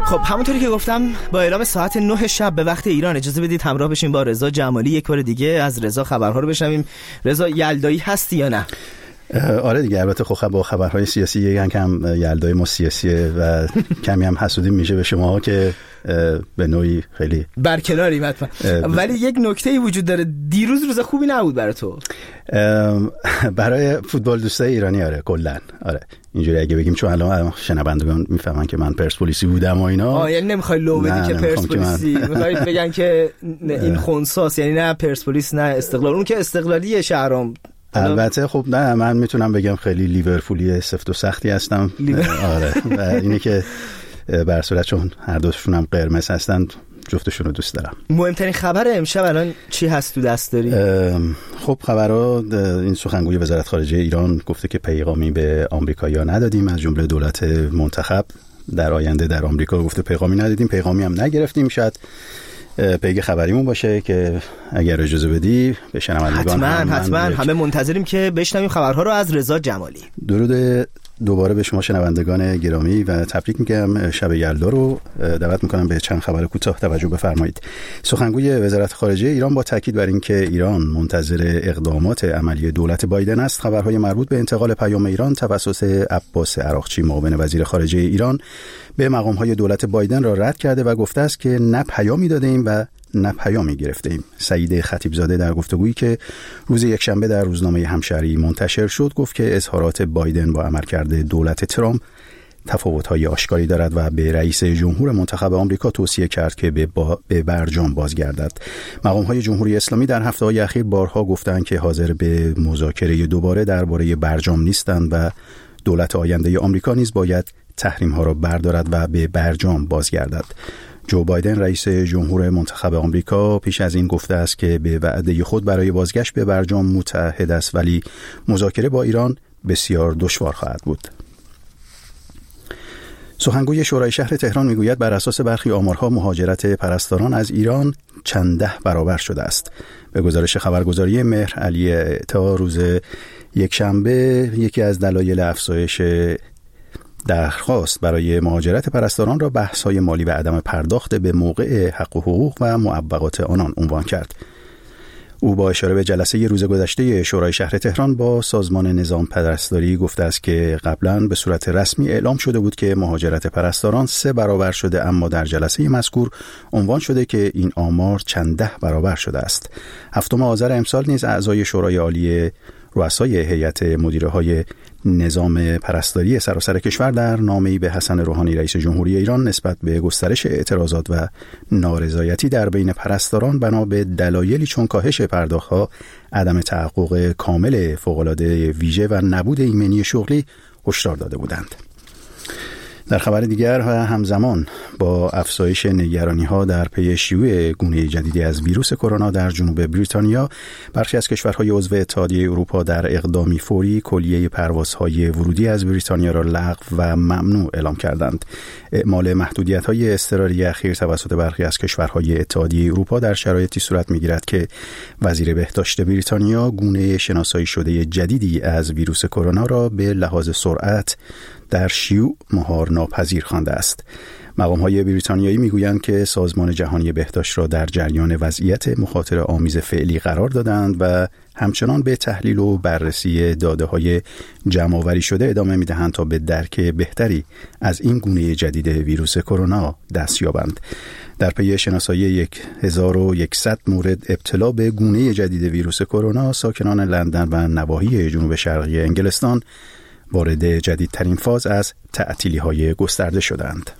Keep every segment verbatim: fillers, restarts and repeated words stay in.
خب همونطوری که گفتم با اعلام ساعت نه شب به وقت ایران اجازه بدید همراه بشیم با رضا جمالی یک بار دیگه از رضا خبرها رو بشنویم. رضا یلدایی هستی یا نه؟ آره دیگه، البته خب با خبرهای سیاسی یکم کم یلدای ما سیاسیه و کمی هم حسودی میشه به شما که به نوعی خیلی برکناریم حتما، ولی یک نکته‌ای وجود داره، دیروز روز خوبی نبود برای تو. برای فوتبال دوستای ایرانی آره کلا آره اینجوری اگه بگیم، چون الان شنوندگان میفهمن که من پرسپولیسی بودم و اینا. آه یعنی نمیخوای لو بدی که پرسپولیسی، میخوای بگن که این خونساس، یعنی نه پرسپولیس نه استقلال، اون که استقلالی شهرام. البته خب نه، من میتونم بگم خیلی لیورپولی سفت و سختی هستم. آره و اینه که بر صورت چون هر دوشون هم قرمز هستن جفتشون رو دوست دارم. مهمترین خبر امشب الان چی هست تو دست داری؟ خب خبرها، این سخنگوی وزارت خارجه ایران گفته که پیغامی به آمریکایی‌ها ندادیم، از جمله دولت منتخب در آینده در آمریکا گفته پیغامی ندادیم، پیغامی هم نگرفتیم. شاید پیگ خبریمون باشه که اگر اجازه بدی به شنوندگان حتما حتما همه منتظریم که بشنویم خبرها رو از رضا جمالی. درود دوباره به شما شنوندگان گرامی و تبریک میگم شب یلدا رو. دعوت میکنم به چند خبر کوتاه توجه بفرمایید. سخنگوی وزارت خارجه ایران با تاکید بر اینکه ایران منتظر اقدامات عملی دولت بایدن است، خبرهای مربوط به انتقال پیام ایران توسط عباس عراقچی معاون وزیر خارجه ایران به مقامهای دولت بایدن را رد کرده و گفته است که نه پیامی داده ایم و نه پیامی گرفته ایم. سعید خطیبزاده در گفتگویی که روز یکشنبه در روزنامه همشهری منتشر شد گفت که اظهارات بایدن با عملکرد دولت ترامپ تفاوت‌های آشکاری دارد و به رئیس جمهور منتخب آمریکا توصیه کرد که به, با... به برجام بازگردد. مقام‌های جمهوری اسلامی در هفته‌های اخیر بارها گفتند که حاضر به مذاکره دوباره درباره برجام نیستند و دولت آینده آمریکا نیز باید تحریم‌ها را بردارد و به برجام بازگردد. جو بایدن رئیس جمهور منتخب آمریکا پیش از این گفته است که به وعده خود برای بازگشت به برجام متعهد است، ولی مذاکره با ایران بسیار دشوار خواهد بود. سخنگوی شورای شهر تهران میگوید بر اساس برخی آمارها مهاجرت پرستاران از ایران چند ده برابر شده است. به گزارش خبرگزاری مهر علی تا روز یکشنبه یکی از دلایل افزایش درخواست برای مهاجرت پرستاران را بحث‌های مالی و عدم پرداخت به موقع حق و حقوق و معوقات آنان عنوان کرد. او با اشاره به جلسه روز گذشته شورای شهر تهران با سازمان نظام پرستاری گفته است که قبلاً به صورت رسمی اعلام شده بود که مهاجرت پرستاران سه برابر شده، اما در جلسه مذکور عنوان شده که این آمار چند ده برابر شده است. هفتم آذر امسال نیز اعضای شورای عالی رؤسای هیئت مدیره‌های نظام پرستاری سراسر کشور در نامه‌ای به حسن روحانی رئیس جمهوری ایران نسبت به گسترش اعتراضات و نارضایتی در بین پرستاران بنا به دلایلی چون کاهش پرداخت‌ها، عدم تحقق کامل فوق‌العاده ویژه و نبود ایمنی شغلی هشدار داده بودند. در خبر دیگر همزمان با افزایش نگرانی‌ها در پی شیوع گونه جدیدی از ویروس کرونا در جنوب بریتانیا، برخی از کشورهای عضو اتحادیه اروپا در اقدامی فوری کلیه پروازهای ورودی از بریتانیا را لغو و ممنوع اعلام کردند. اعمال محدودیت‌های اضطراری اخیر توسط برخی از کشورهای اتحادیه اروپا در شرایطی صورت می‌گیرد که وزیر بهداشت بریتانیا گونه شناسایی شده جدیدی از ویروس کرونا را به لحاظ سرعت در شیوع مهار ناپذیر خوانده است. مقام‌های بریتانیایی میگویند که سازمان جهانی بهداشت را در جریان وضعیت مخاطره آمیز فعلی قرار دادند و همچنان به تحلیل و بررسی داده‌های جمع‌آوری شده ادامه می‌دهند تا به درک بهتری از این گونه جدید ویروس کرونا دست یابند. در پی شناسایی هزار و صد مورد ابتلا به گونه جدید ویروس کرونا، ساکنان لندن و نواحی جنوب شرقی انگلستان وارد جدیدترین فاز از تعطیلی‌های گسترده شدند.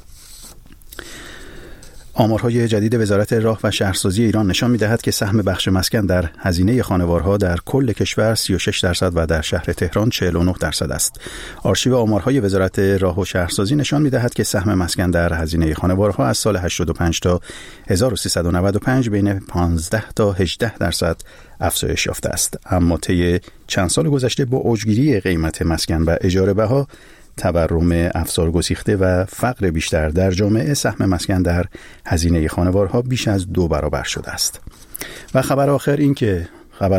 آمارهای جدید وزارت راه و شهرسازی ایران نشان می‌دهد که سهم بخش مسکن در هزینه خانوارها در کل کشور سی و شش درصد و در شهر تهران چهل و نه درصد است. آرشیو آمارهای وزارت راه و شهرسازی نشان می‌دهد که سهم مسکن در هزینه خانوارها از سال هشتاد و پنج تا هزار و سیصد و نود و پنج بین پانزده تا هجده درصد افزایش یافته است. اما طی چند سال گذشته با اوجگیری قیمت مسکن و اجاره بها، تورم افزار گسیخته و فقر بیشتر در جامعه، سهم مسکن در هزینه خانوارها بیش از دو برابر شده است. و خبر آخر این که